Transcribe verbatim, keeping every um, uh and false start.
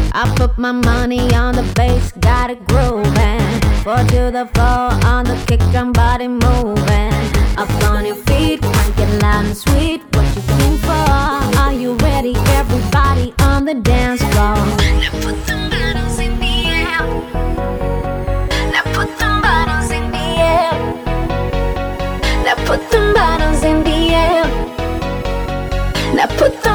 I put my money on the bass, got it grooving. Four to the floor on the kick drum, body moving. Up on your feet, crank it loud and sweet. What you came for? Are you ready? Everybody on the dance floor. Now put them bottles in the air. Now put them bottles in the air. Now put them bottles in the air. Now put them